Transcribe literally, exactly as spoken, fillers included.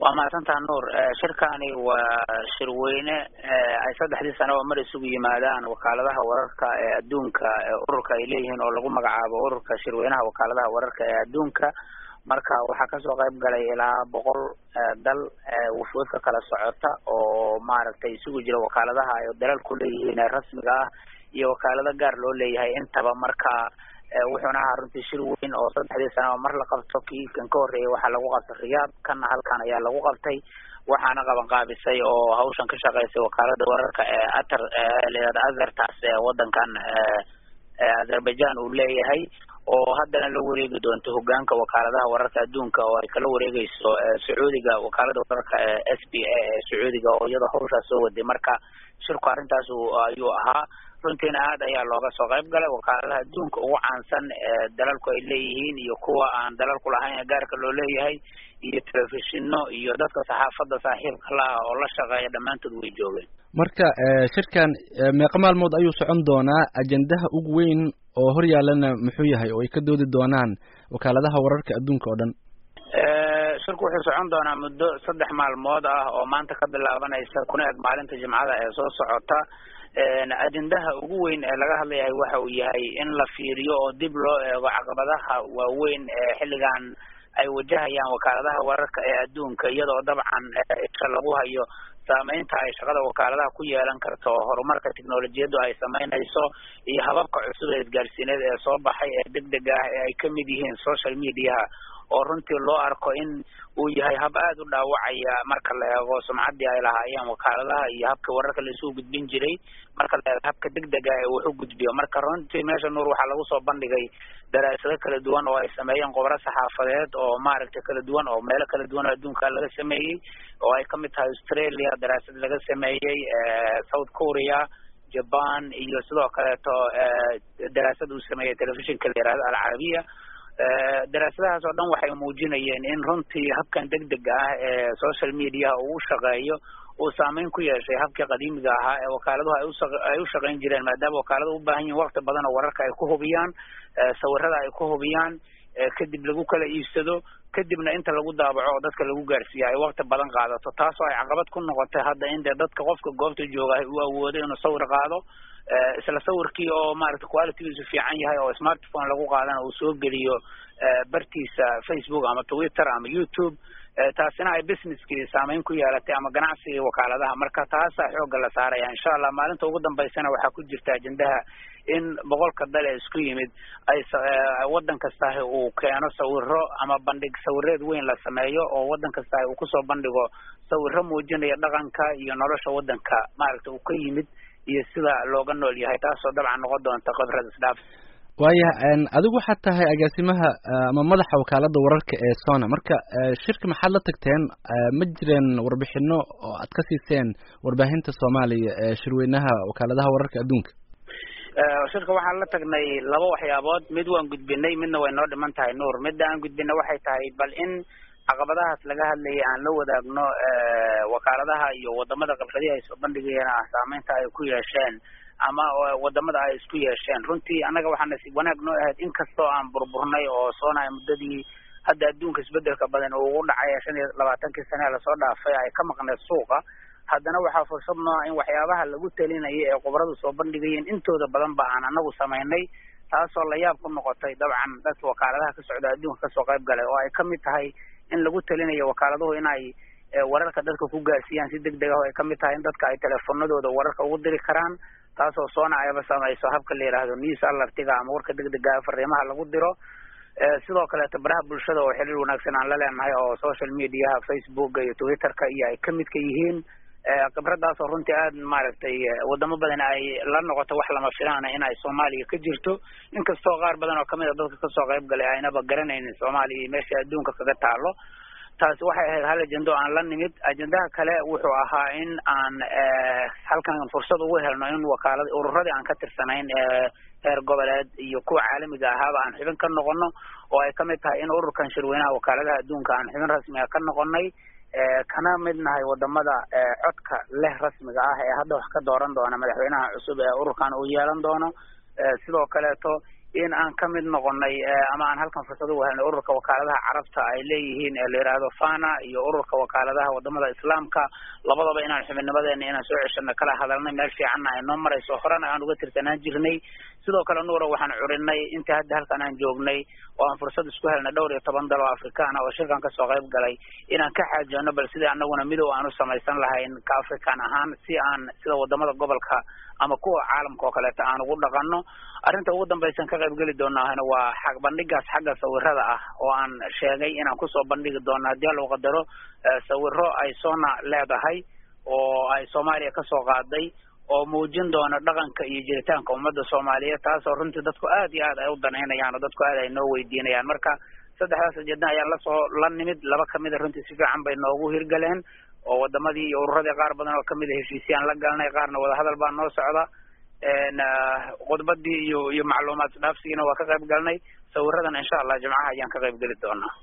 waa maasanta nuur shirkani waa shirweyne ay saddexdii sano oo mar isugu yimaadaan wakaaladaha wararka ee adduunka ururka ay leeyihiin oo lagu magacaabo ururka shirweynaha wakaaladaha wararka ee adduunka marka waxa ka soo qayb galay ilaa boqol dal wufuudka kala socota oo maaragtay isugu jira wakaaladaha ay dalal ku leeyihiin rasmiga ah iyo wakaalada gaar loo leeyahay intaba marka wuxuuna ahaa runtii shir weyn oo saddexdii sano mar la qabto kii kan ka horreeyay waxaa lagu qabtay riyaad kana halkan ayaa lagu qabtay waxaana qaban qaabisay oo hawshan ka shaqaysay wakaalada wararka ee atar leeyahay azertas ee wadankan Azerbaijan uu leeyahay oo haddana la wareegi doonto hogaanka wakaaladaha wararka adduunka oo ay kala wareegayso Sacuudiga wakaalada wararka ee S B A ee Sacuudiga oo iyada hawshaas soo waday marka shirku arrintaas ayuu ahaa runtii aad ayaa looga soo qayb galay wakaaladaha adduunka ugu caansan ee dalalku ay leeyihiin iyo kuwa aan dalalku lahayn gaarka loo leeyahay iyo telefishinno iyo dadka saxaafadda saaxiibka la oo la shaqeeya dhamaantood way joogeen marka shirkan meeqa maalmood ayuu socon doonaa ajendaha ugu weyn oo hor yaalana muxuu yahay oo ay ka doodi doonaan wakaaladaha wararka adduunka oo dhan shirku wuxuu socon doonaa muddo saddex maalmood ah oo maanta ka bilaabanaysa kuna eg maalinta jimcada ee soo socota ajendaha ugu weyn ee laga hadlayahay waxa uu yahay in la fiiriyo oo dib loo eego caqabadaha waaweyn ee xilligan ay wajahayaan wakaaladaha wararka ee adduunka iyadoo dabcan isha lagu hayo saameynta ay shaqada wakaaladaha ku yeelan karto horumarka tiknoolajiyadu ay samaynayso iyo hababka cusub ee isgaarsiineed ee soo baxay ee degdeg ah ee ay ka mid yihiin social mediaha oo runtii loo arko in uu yahay hab aad u dhaawacaya marka la eego sumcaddii ay lahaayeen wakaaladaha iyo habka wararka la isugu gudbin jiray marka la eego habka degdega ee wax u gudbiyo marka runtii meesha nuur waxaa lagu soo bandhigay daraasado kala duwan oo ay sameeyeen khubaro saxaafadeed oo maaragtay kala duwan oo meelo kala duwan oo adduunka laga sameeyey oo ay ka mid tahay Australia daraasad laga sameeyey South Korea Japan iyo sidoo kaleeto daraasad uu sameeyey telefishinka la yiraahdo Al Arabiya daraasadahaas oo dhan waxay muujinayeen in runtii habkan degdega ah ee social media uu shaqeeyo uu saameyn ku yeeshay habkii qadiimiga ahaa ee wakaaladuhu ay u ay u shaqeyn jireen maadaama wakaaladu u baahan yihiin waqti badan oo wararka ay ku hubiyaan sawirrada ay ku hubiyaan kadib lagu kala iibsado kadibna inta lagu daabaco oo dadka lagu gaarsiiyo ay waqti badan qaadato taasoo ay caqabad ku noqotay hadda in dadka qofka goobta jooga uu awoodo inuu sawir qaado isla sawirkii oo maaragtay quality-giisu fiican yahay oo smartphone lagu qaadana uu soo geliyo bartiisa Facebook ama Twitter ama YouTube taasina ay businesskii saameyn ku yeelatay ama ganacsiga wakaaladaha marka taasa xoogga la saaraya insha Allah maalinta ugu dambeysana waxaa ku jirta ajendaha in boqolka dal ee isku yimid ay wadan kasta uu keeno sawirro ama bandhig sawireed weyn la sameeyo oo wadan kasta uu ku soo bandhigo sawirro muujinaya dhaqanka iyo nolosha wadanka maaragtay uu ka yimid iyo sida looga nool yahay taasoo dabcan noqon doonta khibrad isdhaaf waaya adigu waxaad tahay agaasimaha ama madaxa wakaalada wararka ee Sona marka shirka maxaad la tagteen ma jireen warbixino oo aad ka siiseen warbaahinta Soomaaliya ee shirweynaha wakaaladaha wararka adduunka shirka waxaan la tagnay laba waxyaabood mid waan gudbinay midna way noo dhiman tahay nuur midda aan gudbinay waxay tahay bal in caqabadahaas laga hadlayay aan la wadaagno wakaaladaha iyo wadamada khibradaha ay soo bandhigayaan saameynta ay ku yeesheen ama wadamada ay isku yeesheen runtii anaga waxaan nasiib wanaag noo ahayd inkastoo aan burburnay oo Sona muddadii hadda adduunka isbedelka badan oo ugu dhacay shan iyo labaatankii sano la soo dhaafay ay ka maqnay suuqa haddana waxaa fursad noo in waxyaabaha lagu talinayay ee khibradu soo bandhigayeen intooda badan ba aan anagu sameynay taasoo la yaab ku noqotay dabcan dadka wakaaladaha ka socda adduunka ka soo qayb galay oo ay ka mid tahay in lagu talinayo wakaaladuhu in ay wararka dadka ku gaarsiiyaan si degdeg ah oo ay ka mid tahay in dadka ay telefoonadooda wararka ugu diri karaan taasoo Sona ayaba samayso habka la yiraahdo news alertiga ama warka degdega ah fariimaha lagu diro sidoo kale baraha bulshada oo xiriir wanaagsan aan la leenahay oo social media Facebook iyo Twitter-ka iyo ay ka mid ka yihiin khibradaas oo runtii aad maaragtay wadamo badan ay la noqoto wax lama filaana in ay Soomaaliya ka jirto inkastoo qaar badan oo kamid ah dadka ka soo qayb galay aynaba garanaynin Soomaaliya meesha adduunka kaga taalo taasi waxay ahayd hal ajendo aan la nimid ajendaha kale wuxuu ahaa in aan halkan fursad ugu helno in wakaalada ururadii aan ka tirsanayn ee heer goboleed iyo kuwa caalamiga ahaaba aan xubin ka noqono oo ay ka mid tahay in ururkan shirweynaha wakaaladaha adduunka aan xubin rasmi ah ka noqonay kana mid nahay wadamada codka leh rasmiga ah ee hadda wax ka dooran doona madaxweynaha cusub ee ururkan uu yeelan doono sidoo kaleeto in aan ka mid noqonay ama aan halkan fursad u helnay ururka wakaaladaha carabta ay leeyihiin ee la yiraahdo Fana iyo ururka wakaaladaha wadamada islaamka labadaba inaan xubinnimadeena inaan soo ceshano kala hadalnay meel fiican ay noo marayso horena aan uga tirsanaan jirnay sidoo kale nuuro waxaan curinay inta hadda halkan aan joognay oo aan fursad isku helnay dhowr iyo toban dal oo Afrikaan ah oo shirkan ka soo qayb galay inaan ka xaajino bal sidii anaguna midow aan u samaysan lahayn ka Afrikaan ahaan si aan sida wadamada gobolka ama kuwa caalamka oo kale aan ugu dhaqanno arinta ugu dambaysan ka qayb gali doonaa waa xaq bandhigaas xagga sawirada ah oo aan sheegay inaan ku soo bandhigi doono hadii loo qadaro sawiro ay Sona leedahay oo ay Soomaaliya ka soo qaaday oo muujin doona dhaqanka iyo jiritaanka ummadda Soomaaliyeed taas oo runtii dadku aad iyo aad ay u daneynayaan dadku aad ay noo weydiinayaan marka saddexdaas ujeedna ayaa la soo la nimid laba kamid runtii si fiican bay noogu hirgaleen oo wadamadii iyo ururadii qaar badan oo kamid ah heshiisiyaan la galnay qaarna wada hadal baa noo socda een qodbadii iyo iyo macluumaad dhaafsiina waa ka qayb galnay sawiradan insha Allah jimcaha ayaan ka qayb gali doonaa